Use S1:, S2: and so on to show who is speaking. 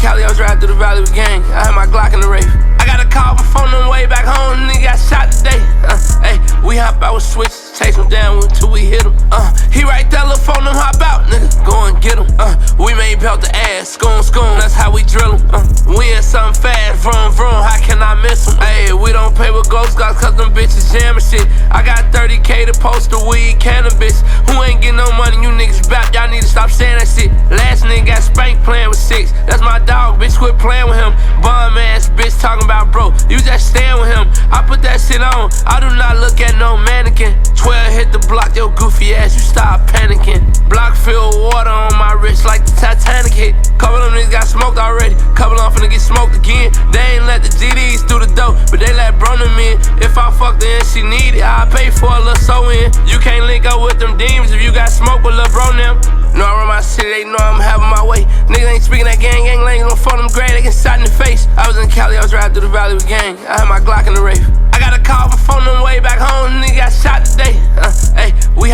S1: Cali, I was riding through the valley with gang. I had my Glock in the Wraith. I got a call from phone on the way back home, nigga got shot today. Hey, we hop out with switches, chase him down until we hit him. He right there, look phone him, hop out, nigga, go and get him. We made belt the ass, scoon, that's how we drill him. We in something fast, vroom, vroom, how can I miss him? Hey, we don't pay with ghost guys, cause them bitches jamming shit. I got 30K to post the weed, cannabis. Who ain't getting no money, you niggas bap, y'all need to stop saying that shit. Last nigga got spanked playing with 6, that's my dog, bitch, quit playing with him. Bum ass bitch talking about bro, you just stand with him. I put that shit on, I do not look at no mannequin. 12 hit the block, yo goofy ass, you stop panicking. Block filled water on my wrist like the Titanic hit. Couple of them niggas got smoked already, couple of them finna get smoked again. They ain't let the GDs through the door, but they let bro them in. If I fucked her and she need it, I'll pay for a little sew in. You can't link up with them demons if you got smoke with lil' bro them. Know I run my city, they know I'm having my way. Niggas ain't speaking that gang language, don't phone them grade, they get shot in the face. I was in Cali, I was riding through the valley with gang. I had my Glock in the Wraith. I got a call from phone on the way back home, nigga got shot today. Hey, we